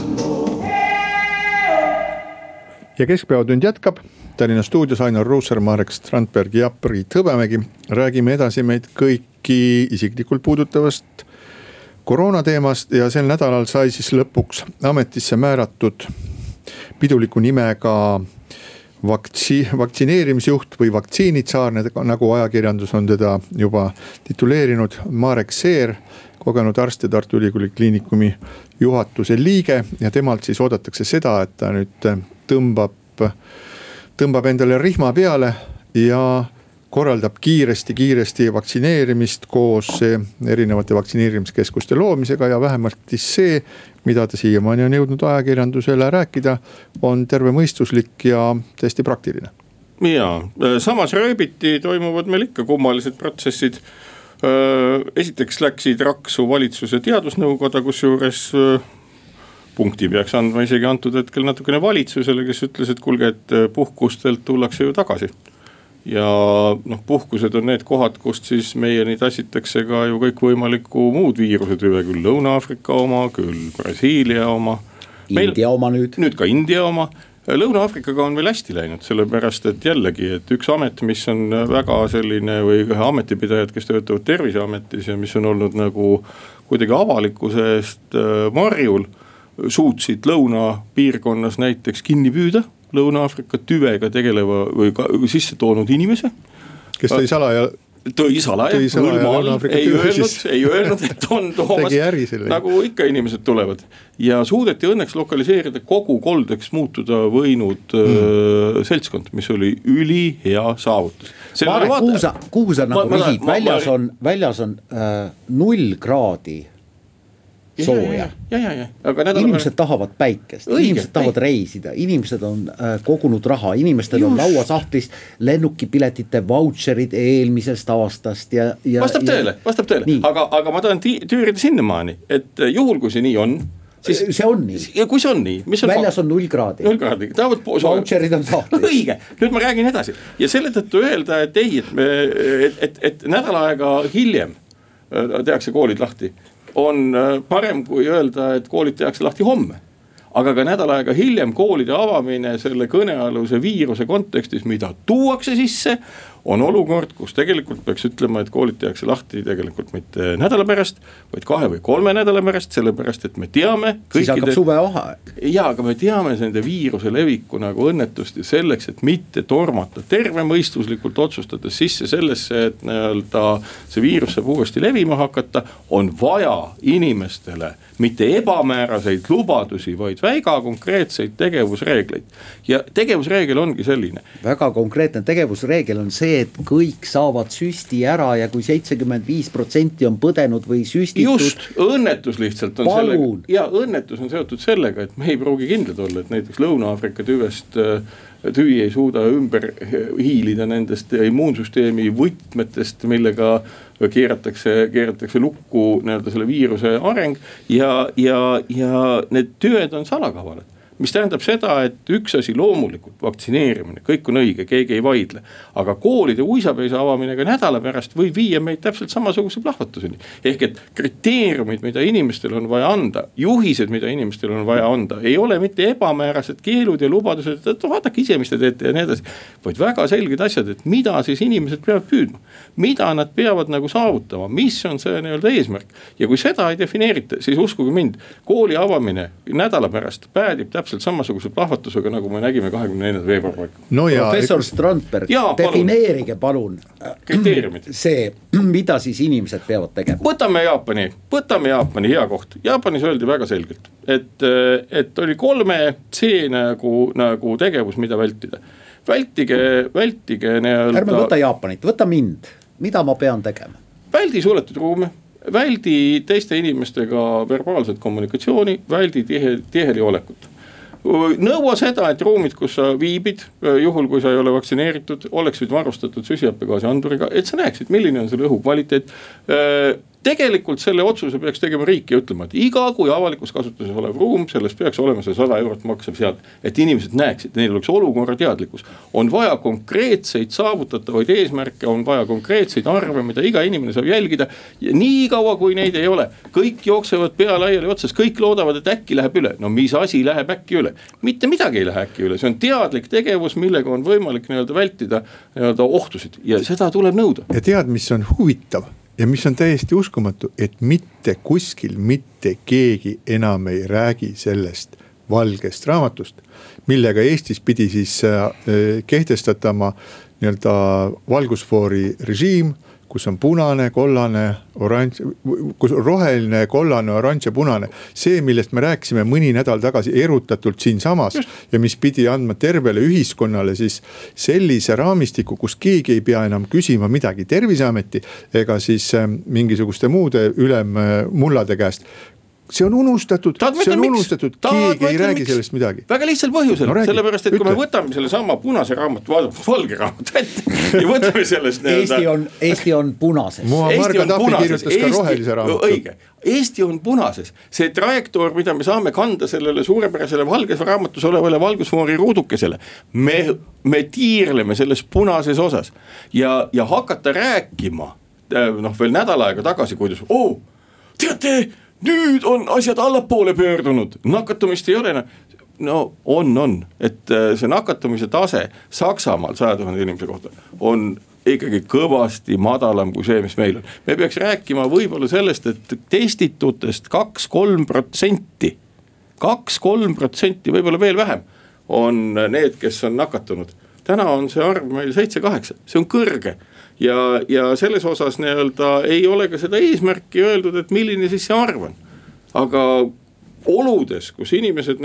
Ja Keskpäevatund jätkab. Tallinna stuudios Ainar Ruussaar, Marek Strandberg ja Priit Hõbemägi. Räägime edasi meid kõiki isiklikult puudutavast koroonateemast ja sel nädalal sai siis lõpuks ametisse määratud piduliku nimega vaktsineerimisjuht või vaktsiinitsaar, nagu ajakirjandus on teda juba tituleerinud, Marek Seer, kogenud arst ja Tartu Ülikooli Kliinikumi juhatuse liige ja temalt siis oodatakse seda, et ta nüüd tõmbab endale rihma peale ja korraldab kiiresti vaktsineerimist koos erinevate vaktsineerimiskeskuste loomisega ja vähemalt see, mida ta siiamaani on jõudnud ajakirjandusele rääkida, on tervemõistuslik ja täiesti praktiline.
Jaa, samas rööbiti toimuvad meil ikka kummalised protsessid. Esiteks läksid raksu valitsuse teadusnõukoda, kusjuures punkti peaks andma isegi antud hetkel natukene valitsusele, kes ütles, et kuulge, et puhkustelt tullakse ju tagasi. Ja puhkused on need kohad, kust siis meieni tassitakse ka ju kõik võimalikku muud viirusetüve, küll Lõuna-Aafrika oma, küll Brasiilia oma.
India oma nüüd.
Nüüd ka India oma. Lõuna-Aafrikaga on veel hästi läinud, sellepärast et jällegi, et üks amet, mis on väga selline või ühe ametipidajad, kes töötavad Terviseametis ja mis on olnud nagu kuidagi avalikkuse eest marjul, suutsid lõunapiirkonnas näiteks kinni püüda Lõuna-Aafrika tüvega tegeleva või sisse toonud inimese.
Kes tõi salaja
ei öelnud, et on toomas, nagu ikka inimesed tulevad. Ja suudeti õnneks lokaliseerida kogu koldeks muutuda võinud seltskond, mis oli ülihea saavutus.
Kuhu sa nagu vihid, väljas on 0 kraadi sooja. Inimesed tahavad päikest, inimesed tahavad reisida, inimesed on kogunud raha, inimestel on lauasahtlis lennukipiletite vautšerid eelmisest aastast ja
vastab tõele, aga ma tahan tüürida sinnamaani, et juhul kui see nii on, siis
see on nii.
Ja kui see on nii, mis on
väljas on 0 kraadi.
0 kraadi,
vautšerid on sahtlis.
Õige, nüüd ma räägin edasi ja selle tõttu öelda, et ei, et nädal aega hiljem tehakse koolid lahti, on parem kui öelda, et koolid tehakse lahti homme. Aga ka nädal aega hiljem koolide avamine selle kõnealuse viiruse kontekstis, mida tuuakse sisse, on olukord, kus tegelikult peaks ütlema, et koolid tehakse lahti tegelikult mitte nädala pärast, vaid 2 või 3 nädala pärast, sellepärast et me teame
siis hakkab suvevaheaeg.
Jaa, aga me teame nende viiruse leviku nagu õnnetust ja selleks, et mitte tormata tervemõistuslikult otsustades sisse sellesse, et see viirus saab uuesti levima hakata, on vaja inimestele mitte ebamääraseid lubadusi, vaid väga konkreetseid tegevusreegleid. Ja tegevusreegel ongi selline.
Väga konkreetne tegevusreegel on see, et kõik saavad süsti ära ja kui 75% on põdenud või süstitud.
Just, õnnetus lihtsalt on sellega. Ja õnnetus on seotud sellega, et me ei pruugi kindlad olla, et näiteks Lõuna-Aafrika tüvi ei suuda ümber hiilida nendest immuunsüsteemi võtmetest, millega keeratakse lukku selle viiruse areng ja need tüved on salakavalad. Mis tähendab seda, et üks asi loomulikult vaktsineerimine, kõik on õige, keegi ei vaidle, aga koolide uisapäisa avamine ka nädala pärast võib viia meid täpselt samasuguse plahvatuseni. Ehk et kriteeriumid, mida inimestel on vaja anda, juhised, mida inimestel on vaja anda, ei ole mitte ebamäärased keelud ja lubadused, et vaadake ise, mis te teete ja nii edasi, vaid väga selged asjad, et mida siis inimesed peavad püüdma, mida nad peavad nagu saavutama, mis on see eesmärk. Ja kui seda ei defineerita, siis uskuge mind, kooli avamine nädala pärast päädib täpselt täpselt samasuguse plahvatusega, nagu me nägime 24. veebruari.
No professor Strandberg, defineerige palun
kriteeriumid.
See, mida siis inimesed peavad tegema.
Võtame Jaapani hea koht. Jaapanis öeldi väga selgelt, et oli 3 C nagu tegevus, mida vältida. Vältige
ärme võta Jaapanit, võta mind, mida ma pean tegema?
Väldi suletud ruume, väldi teiste inimestega verbaalset kommunikatsiooni, väldi tiheli olekut. Nõua seda, et ruumid, kus sa viibid, juhul kui sa ei ole vaktsineeritud, oleksid varustatud süsihappegaasi anduriga, et sa näeksid, milline on selle õhu kvaliteet. Tegelikult selle otsuse peaks tegema riik ja ütlema, et iga kui avalikus kasutuses olev ruum, sellest peaks olema see 100 eurot maksev sealt, et inimesed näeksid, neil oleks olukorra teadlikkus. On vaja konkreetseid saavutatavaid eesmärke, on vaja konkreetseid arve, mida iga inimene saab jälgida ja nii kaua kui neid ei ole, kõik jooksevad pea laiali otsas, kõik loodavad, et äkki läheb üle. No mis asi läheb äkki üle? Mitte midagi ei lähe äkki üle, see on teadlik tegevus, millega on võimalik vältida ohtusid ja seda tuleb nõuda.
Ja tead, mis on huvitav? Ja mis on täiesti uskumatu, et mitte kuskil mitte keegi enam ei räägi sellest valgest raamatust, millega Eestis pidi siis kehtestatama valgusfoori režiim, kus on punane, kollane, oranž, kus on roheline, kollane, oranž ja punane. See, millest me rääkisime mõni nädal tagasi erutatult siin samas ja mis pidi andma tervele ühiskonnale siis sellise raamistiku, kus keegi ei pea enam küsima midagi Terviseameti ega siis mingisuguste muude ülemmullade käest. See on unustatud, keegi ei räägi sellest midagi.
Väga lihtsal põhjusel, sellepärast, et kui me võtame selle sama punase raamatu, valge raamatu ette ja võtame sellest
Eesti on punases.
Marga Tahvi kirjutas ka rohelise raamatu.
Õige, Eesti on punases. See trajektoor, mida me saame kanda sellele suurepärasele valges raamatus olevale valgusfoori ruudukesele, me tiirleme selles punases osas ja hakata rääkima veel nädal aega tagasi, kuidas teate, nüüd on asjad allapoole pöördunud, nakatumist ei ole. No on, et see nakatumise tase Saksamaal 100 000 inimese kohta on ikkagi kõvasti madalam kui see, mis meil on. Me peaks rääkima võib-olla sellest, et testitutest 2-3%, võib-olla veel vähem, on need, kes on nakatunud. Täna on see arv meil 7-8, see on kõrge. Ja selles osas ei ole ka seda eesmärki öeldud, et milline siis see arv on. Aga oludes, kus inimesed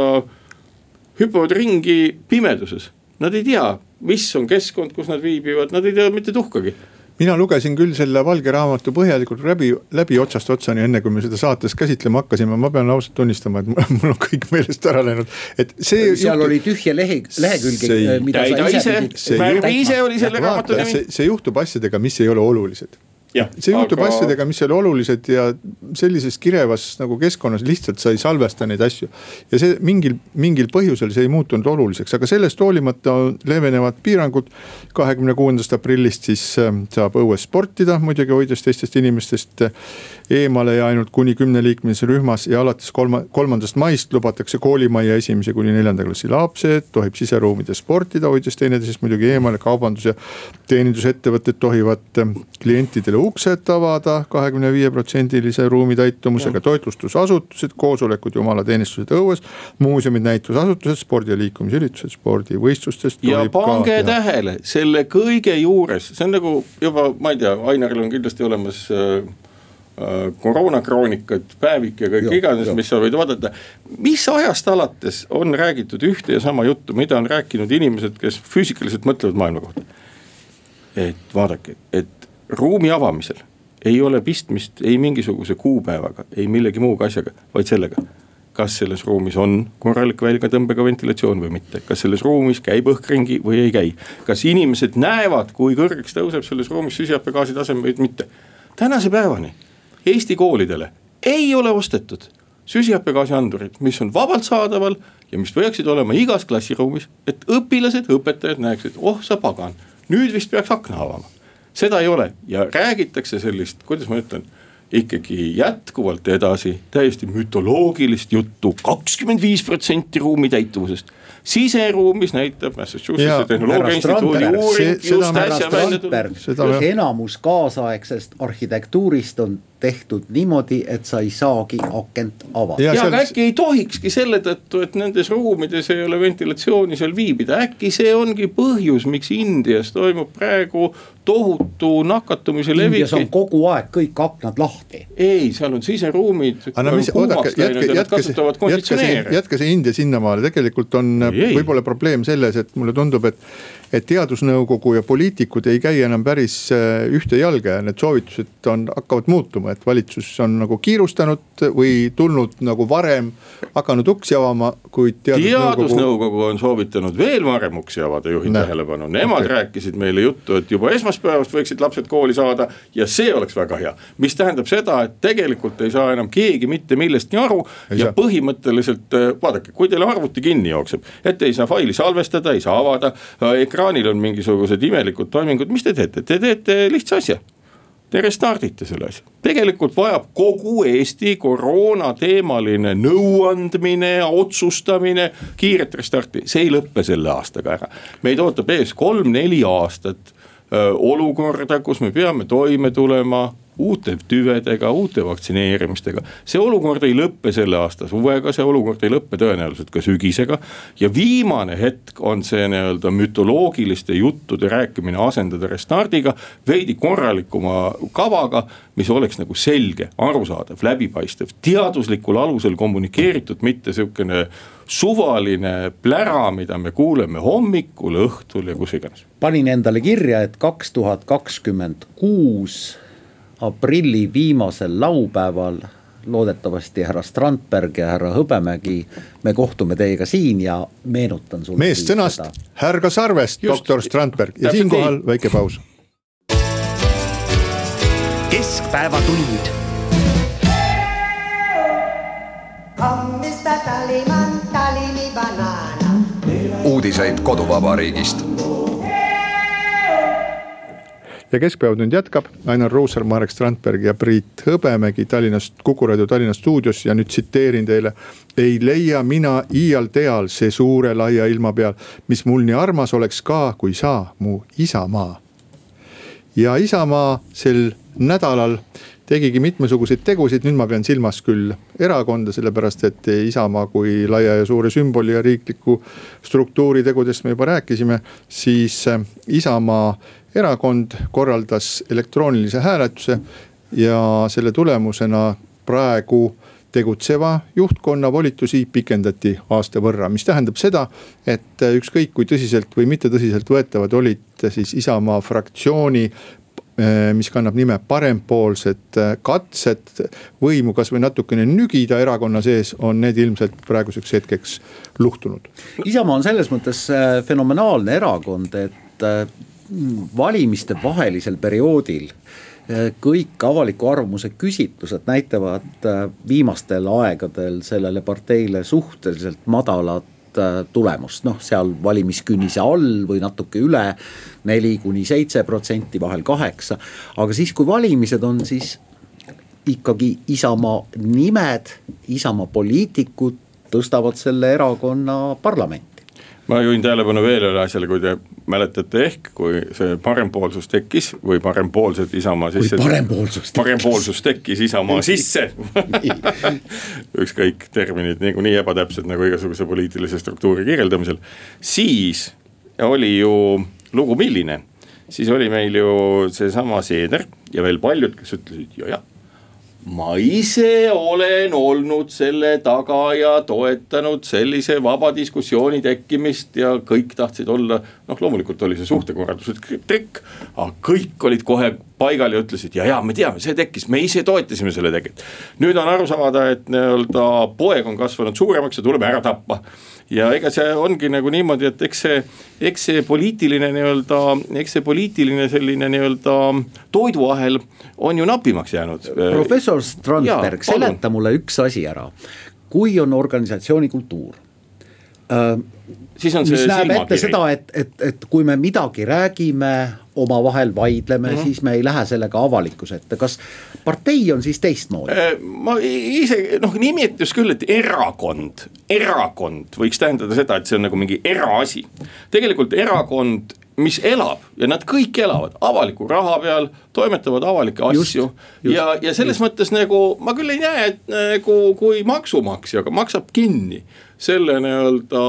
hüppavad ringi pimeduses, nad ei tea, mis on keskkond, kus nad viibivad, nad ei tea mitte tuhkagi.
Mina lugesin küll selle valge raamatu põhjalikult läbi otsast otsani, enne kui me seda saates käsitlema hakkasime. Ma pean ausalt tunnistama, et mul on kõik meelest ära läinud.
Seal oli tühje lehekülge, mida sa ise
oli selle raamatu nimi.
See juhtub asjadega, mis ei ole olulised. See juhtub asjadega, mis oli olulised ja sellises kirevas nagu keskkonnas lihtsalt sa ei salvesta neid asju. Ja see mingil põhjusel see ei muutunud oluliseks, aga sellest hoolimata leevenevad piirangud. 26. aprillist siis saab õues sportida, muidugi hoides teistest inimestest eemale ja ainult kuni 10-liikmelise rühmas ja alates 3. maist lubatakse koolimajja 1. kuni 4. klassi lapsed, tohib siseruumides sportida, hoides teineteisest muidugi eemale, kaubandus- ja teenindusettevõtted tohivad klientidele uksed avada 25% ruumi täitumusega, toitlustusasutused, koosolekud, jumalateenistused õues, muuseumid, näitusasutused, spordi- ja liikumisüritused, spordivõistlustest.
Ja pange tähele, selle kõige juures, see on nagu juba, ma ei tea, Ainaril on kindlasti olemas koroonakroonikat, päevik ja kõik iganes, mis sa võid vaadata. Mis ajast alates on räägitud ühte ja sama juttu, mida on rääkinud inimesed, kes füüsikaliselt mõtlevad maailma kohta? Et vaadake, et ruumi avamisel ei ole pistmist ei mingisuguse kuupäevaga, ei millegi muuga asjaga, vaid sellega, kas selles ruumis on korralik välgatõmbega ventilatsioon või mitte, kas selles ruumis käib õhkringi või ei käi, kas inimesed näevad, kui kõrgeks tõuseb selles ruumis süsihappegaasi tasem või mitte. Tänase päevani Eesti koolidele ei ole ostetud süsihappegaasi andurid, mis on vabalt saadaval ja mis peaksid olema igas klassiruumis, et õpilased, õpetajad näeksid, sa pagan, nüüd vist peaks akna avama. Seda ei ole ja räägitakse sellist, kuidas ma ütlen, ikkagi jätkuvalt edasi täiesti mütoloogilist juttu 25% ruumi täituvusest. Siseruumis näitab Massachusettsi tehnoloogia instituudi uuring just äsja välja tulnud.
Enamus kaasaegsest arhitektuurist on tehtud niimoodi, et sa ei saagi akent avada.
Ja aga äkki ei tohikski selle tõttu, et nendes ruumides ei ole ventilatsiooni seal viibida. Äkki see ongi põhjus, miks Indias toimub praegu tohutu nakatumise levik.
Indias on kogu aeg kõik aknad lahti.
Ei, seal on siseruumid.
Jätke see India sinnamaale. Tegelikult on võib-olla probleem selles, et mulle tundub, et teadusnõukogu ja poliitikud ei käi enam päris ühte jalga ja need soovitused hakkavad muutuma, et valitsus on nagu kiirustanud või tulnud nagu varem, hakanud uksi avama, kuid
teadusnõukogu on soovitanud veel varem uksi avada, juhin tähelepanu. Nemad rääkisid meile juttu, et juba esmaspäevast võiksid lapsed kooli saada ja see oleks väga hea. Mis tähendab seda, et tegelikult ei saa enam keegi mitte millestki aru ja põhimõtteliselt, vaadake, kui teile arvuti kinni jookseb, et ei saa faili salvestada, ei saa avada, ekraanil on mingisugused imelikud toimingud, mis te teete? Te teete lihtsa asja. Te restardite selle asja. Tegelikult vajab kogu Eesti koroona teemaline nõuandmine, otsustamine, kiiret restarti. See ei lõppe selle aastaga ära. Meid ootab ees 3-4 aastat olukorda, kus me peame toime tulema uute tüvedega, uute vaktsineerimistega. See olukord ei lõppe selle aasta suvega, see olukord ei lõppe tõenäoliselt ka sügisega. Ja viimane hetk on see nii-öelda mütoloogiliste juttude rääkimine asendada restardiga, veidi korralikuma kavaga, mis oleks nagu selge, arusaadav, läbipaistev, teaduslikul alusel kommunikeeritud, mitte selline suvaline plära, mida me kuuleme hommikul, õhtul ja kus iganes.
Panin endale kirja, et 2026 aprilli viimasel laupäeval loodetavasti härra Strandberg ja härra Hõbemägi, me kohtume teiega siin ja meenutan sulle
meest sõnast, härga sarvest, doktor Strandberg ja siinkohal väike paus.
Keskpäevatund.
Kammista taliman talimi banana.
Uudiseid koduvabariigist.
Ja Keskpäevatund jätkab, Ainar Ruussaar, Marek Strandberg ja Priit Hõbemägi Kuku raadio Tallinna stuudios ja nüüd tsiteerin teile. Ei leia mina iial teal see suure laia ilma peal, mis mul nii armas oleks ka, kui sa, mu isamaa. Ja isamaa sel nädalal tegigi mitmesuguseid tegusid, nüüd ma pean silmas küll erakonda, sellepärast et isamaa kui laia ja suure sümboli ja riikliku struktuuri tegudest me juba rääkisime, siis isamaa erakond korraldas elektroonilise hääletuse ja selle tulemusena praegu tegutseva juhtkonna volitusi pikendati aasta võrra, mis tähendab seda, et ükskõik kui tõsiselt või mitte tõsiselt võetavad olid siis Isamaa fraktsiooni, mis kannab nime parempoolsed katsed võimu kas või natukene nügida erakonna sees, on need ilmselt praeguseks hetkeks luhtunud.
Isamaa on selles mõttes fenomenaalne erakond, et valimiste vahelisel perioodil kõik avaliku arvamuse küsitlused näitavad viimastel aegadel sellele parteile suhteliselt madalat tulemust, seal valimiskünnise all või natuke üle 4-7%, vahel 8%, aga siis kui valimised on, siis ikkagi Isamaa nimed, Isamaa poliitikud tõstavad selle erakonna parlamenti.
Ma juhin tähelepanu veel üle asjale, kui te mäletate ehk, kui see parempoolsus tekkis või parempoolsed Isamaa sisse. Parempoolsus tekkis Isamaa sisse. Ükskõik terminid nii ebatäpsed nagu igasuguse poliitilise struktuuri kirjeldamisel. Siis oli ju lugu milline. Siis oli meil ju see sama Seeder ja veel paljud, kes ütlesid, ja. Ma ise olen olnud selle taga ja toetanud sellise vaba diskussiooni tekkimist ja kõik tahtsid olla, loomulikult oli see suhtekorraldused trikk, aga kõik olid kohe paigal ja ütlesid, ja me teame, see tekkis, me ise toetasime selle tegid. Nüüd on aru saada, et poeg on kasvanud suuremaks ja tuleb ära tappa. Ja ega see ongi nagu niimoodi, et eks see poliitiline selline toiduahel on ju napimaks jäänud.
Professor Strandberg, seleta mulle üks asi ära. Kui on organisatsiooni kultuur,
siis on see
mis näeb ette seda, et kui me midagi räägime, omavahel vaidleme, siis me ei lähe sellega avalikkuse ette. Kas partei on siis teistmoodi?
Ma ise, nimetus küll, et erakond võiks tähendada seda, et see on nagu mingi eraasi. Tegelikult erakond
mis elab ja nad kõik elavad avaliku raha peal, toimetavad avalikke asju ja selles mõttes nagu ma küll ei näe, et nagu kui maksumaksja maksab kinni selle nii-öelda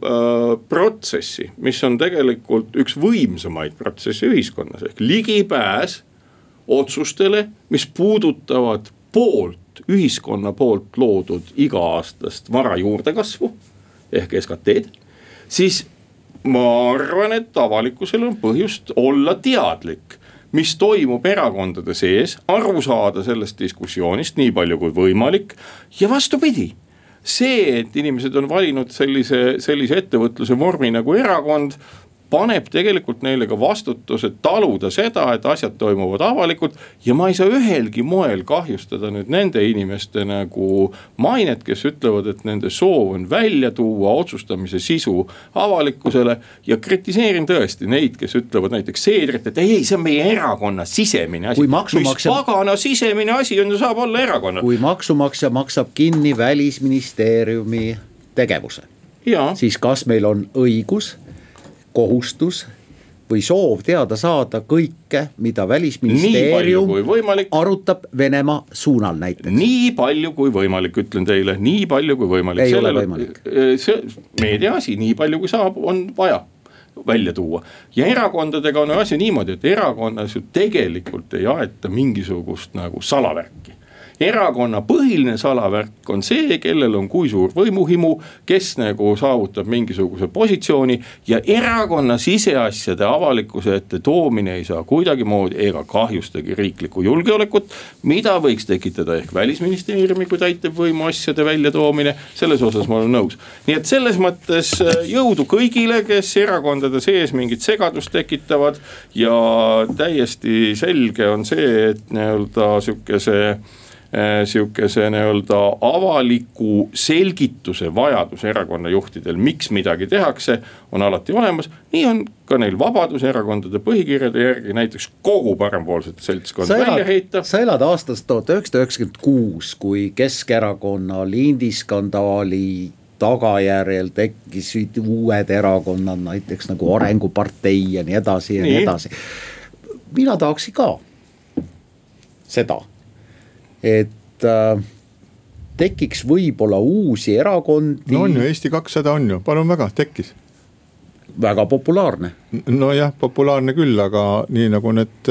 protsessi, mis on tegelikult üks võimsamaid protsessi ühiskonnas ehk ligipääs otsustele, mis puudutavad ühiskonna poolt loodud iga-aastast vara juurdekasvu ehk SKT-d, siis ma arvan, et avalikkusel on põhjust olla teadlik, mis toimub erakondade sees, aru saada sellest diskussioonist nii palju kui võimalik ja vastupidi. See, et inimesed on valinud sellise ettevõtluse vormi nagu erakond, paneb tegelikult neile ka vastutuse taluda seda, et asjad toimuvad avalikult ja ma ei saa ühelgi moel kahjustada nüüd nende inimeste nagu mainet, kes ütlevad, et nende soov on välja tuua otsustamise sisu avalikkusele ja kritiseerin tõesti neid, kes ütlevad näiteks Seedrit, et ei, see on meie erakonna sisemine asi. Mis pagana sisemine asi on, saab olla erakonna.
Kui maksumaksja maksab kinni Välisministeeriumi tegevuse, siis kas meil on õigus, kohustus või soov teada saada kõike, mida Välisministeerium arutab Venemaa suunal näiteks.
Nii palju kui võimalik, ütlen teile, nii palju kui võimalik.
Ei ole võimalik.
See meedia asi, nii palju kui saab, on vaja välja tuua. Ja erakondadega on asi niimoodi, et erakonnas ju tegelikult ei aeta mingisugust nagu salavärki. Erakonna põhiline salavärk on see, kellel on kui suur võimuhimu, kes nagu saavutab mingisuguse positsiooni ja erakonna siseasjade avalikkuse ette toomine ei saa kuidagi moodi ega kahjustagi riiklikku julgeolekut, mida võiks tekitada ehk Välisministeeriumi kui täitevvõimu asjade välja toomine, selles osas ma olen nõus. Nii et selles mõttes jõudu kõigile, kes erakondade sees mingit segadust tekitavad ja täiesti selge on see, et nii-öelda sihukese nii-öelda avaliku selgituse vajadus erakonna juhtidel, miks midagi tehakse, on alati olemas. Nii on ka neil vabadus erakondade põhikirjade järgi näiteks kogu parempoolsete seltskond välja heita.
Sa elad aastast 1996, kui Keskerakonna lindiskandaali tagajärjel tekkisid uued erakonnad, näiteks nagu Arengupartei ja nii edasi ja nii edasi. Mina tahaksin ka seda, et tekiks võib-olla uusi erakondi.
No on ju, Eesti 200 on ju, palun väga, tekkis.
Väga populaarne.
No jah, populaarne küll, aga nii nagu need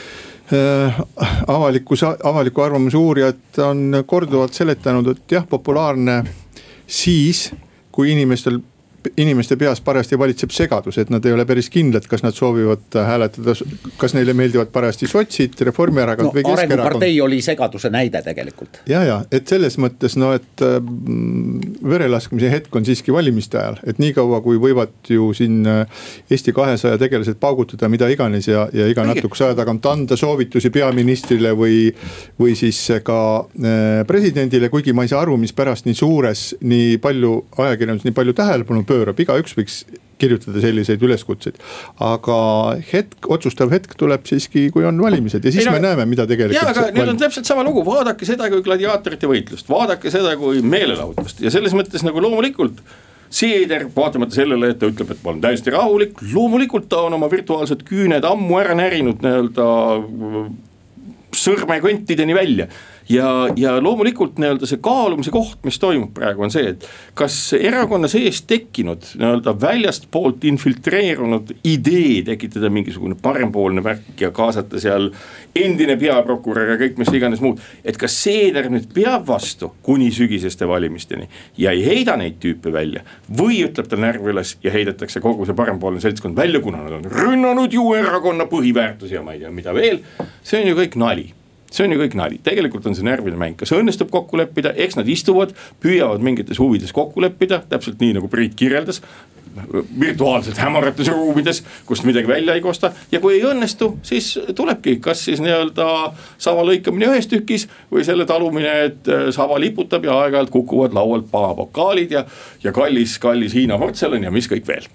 avaliku arvamuse uurijad on korduvalt seletanud, et jah, populaarne siis, kui inimeste peas parajasti valitseb segadus, et nad ei ole päris kindlad, kas nad soovivad hääletada, kas neile meeldivad parajasti sotsid, Reformierakond või Keskerakond.
Arengupartei oli segaduse näide tegelikult.
Ja, et selles mõttes, et verelaskmise hetk on siiski valimiste ajal, et nii kaua, kui võivad ju siin Eesti 200 tegelased paugutada mida iganes ja iga natukese aja tagant anda soovitusi peaministrile või siis ka presidendile, kuigi ma ei saa aru, mis pärast nii suures, nii palju ajakirjandus, nii palju tähelepanu pöörab, igaüks võiks kirjutada selliseid üleskutseid, aga otsustav hetk tuleb siiski, kui on valimised ja siis me näeme, mida tegelikult.
Ja, aga nüüd on täpselt sama lugu, vaadake seda kui gladiaatorite võitlust, vaadake seda kui meelelahutust ja selles mõttes nagu loomulikult Seeder, vaatamata sellele, et ta ütleb, et ma olen täiesti rahulik, loomulikult ta on oma virtuaalsed küüned ammu ära närinud nii-öelda sõrmekõntideni välja. Ja loomulikult nii-öelda see kaalumise koht, mis toimub praegu on see, et kas erakonna sees tekkinud nii-öelda väljast poolt infiltreerunud idee tekitada mingisugune parempoolne värk ja kaasata seal endine peaprokurör ja kõik mis iganes muud, et kas Seeder nüüd peab vastu kuni sügiseste valimisteni ja ei heida neid tüüpe välja või ütleb ta närv üles ja heidetakse kogu see parempoolne seltskond välja, kuna nad on rünnanud ju erakonna põhiväärtusi ja ma ei tea mida veel, see on ju kõik nali. See on ju kõik nali, tegelikult on see närvide mäng, kas õnnestub kokku leppida, eks nad istuvad, püüavad mingites huvides kokku leppida, täpselt nii nagu Priit kirjeldas, virtuaalselt hämarates ruumides, kust midagi välja ei kosta ja kui ei õnnestu, siis tulebki kas siis nii-öelda sava lõikamine ühes tükis või selle talumine, et sava liputab ja aeg-ajalt kukuvad laualt paapokaalid ja kallis Hiina portselani ja mis kõik veel.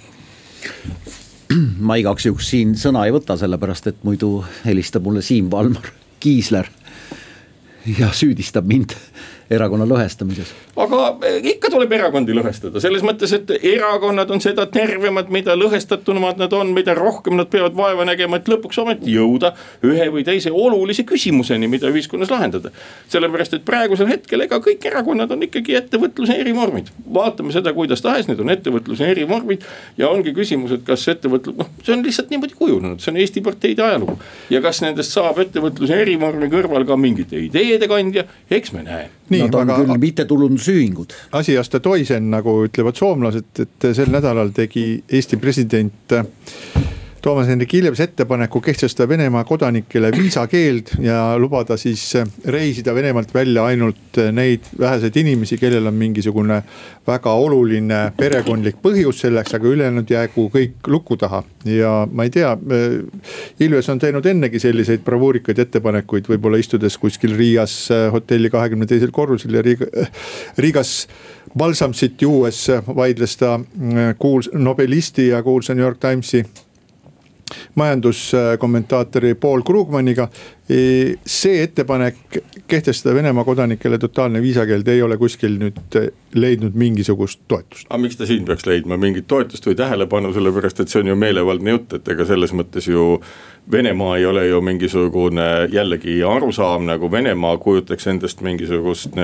Ma igaks juhuks siin sõna ei võta, sellepärast et muidu helistab mulle Siim Valmar Kiisler ja süüdistab mind, erakonna lõhestamises.
Aga ikka tuleb erakondi lõhestada, selles mõttes, et erakonnad on seda tervemad, mida lõhestatunumad nad on, mida rohkem nad peavad vaeva nägema, et lõpuks ometi jõuda ühe või teise olulise küsimuseni, mida ühiskonnas lahendada. Sellepärast, et praegusel hetkel ega kõik erakonnad on ikkagi ettevõtluse erivormid. Vaatame seda, kuidas tahes, need on ettevõtluse erivormid ja ongi küsimus, et kas ettevõtlus, see on lihtsalt niimoodi kujunenud, see on Eesti parteide ajalugu. Ja kas nendest saab ettevõtluse erivormi kõrval ka mingite ideede kandja, eks me näe.
Nad on küll mittetulundusühingud.
Asiasta toisen, nagu ütlevad soomlased, et sel nädalal tegi Eesti president Toomas Hendrik Ilves ettepaneku kehtestada Venemaa kodanikele viisakeeld ja lubada siis reisida Venemaalt välja ainult neid väheseid inimesi, kellel on mingisugune väga oluline perekondlik põhjus selleks, aga ülejäänud jäägu kõik luku taha. Ja ma ei tea, Ilves on teinud ennegi selliseid bravuurikaid ettepanekuid, võib-olla istudes kuskil Riias hotelli 22. korrusil ja Riigas balsamsit juues vaidles ta nobelisti ja kuulsa New York Timesi majanduskommentaatori Paul Krugmaniga. See ettepanek kehtestada Venemaa kodanikele totaalne viisakeeld ei ole kuskil nüüd leidnud mingisugust toetust.
Aga miks ta siin peaks leidma mingit toetust või tähelepanu, sellepärast et see on ju meelevaldne jutt, et ega selles mõttes ju Venemaa ei ole ju mingisugune jällegi arusaam, nagu Venemaa kujutaks endast mingisugust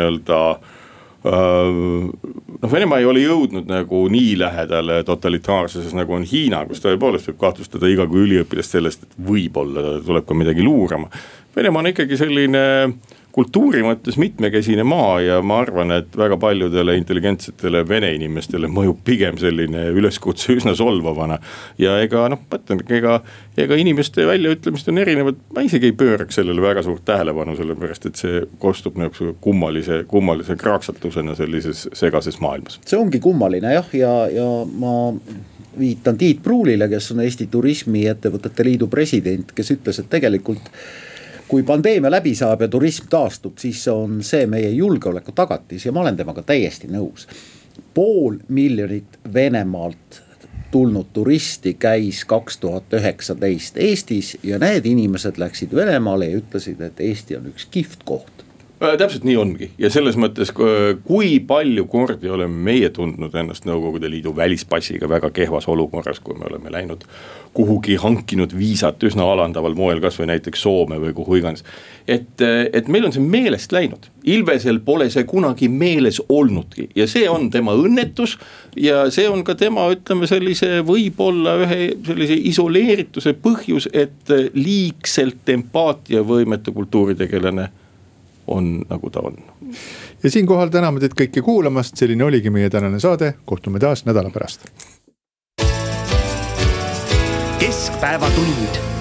Venemaa ei ole jõudnud nagu nii lähedale totalitaarsuses nagu on Hiina, kus tõepoolest võib kahtlustada iga kui üliõpilast sellest, et võib-olla tuleb ka midagi luurama. Venemaa on ikkagi selline kultuuri mõttes mitmekesine maa ja ma arvan, et väga paljudele intelligentsetele vene inimestele mõjub pigem selline üleskutse üsna solvavana. Ja ega inimeste väljaütlemist on erinevad, ma isegi ei pööraks sellele väga suurt tähelepanu, sellepärast et see kostub kummalise kraaksatusena sellises segases maailmas.
See ongi kummaline jah, ja ma viitan Tiit Pruulile, kes on Eesti Turismiettevõtete Liidu president, kes ütles, et tegelikult kui pandeemia läbi saab ja turism taastub, siis on see meie julgeoleku tagatis ja ma olen temaga täiesti nõus. 500 000 Venemaalt tulnud turisti käis 2019 Eestis ja need inimesed läksid Venemaale ja ütlesid, et Eesti on üks kihvt koht.
Täpselt nii ongi ja selles mõttes, kui palju kordi oleme meie tundnud ennast Nõukogude Liidu välispassiga väga kehvas olukorras, kui me oleme läinud kuhugi hankinud viisat üsna alandaval moel, kas või näiteks Soome või kuhu iganes. Et meil on see meelest läinud. Ilvesel pole see kunagi meeles olnudki ja see on tema õnnetus ja see on ka tema, ütleme sellise võib-olla ühe sellise isoleerituse põhjus, et liigselt empaatiavõimetu kultuuritegelane on nagu ta on.
Ja siinkohal täname teid kõiki kuulamast, selline oligi meie tänane saade, kohtume taas nädala pärast.
Keskpäevatund.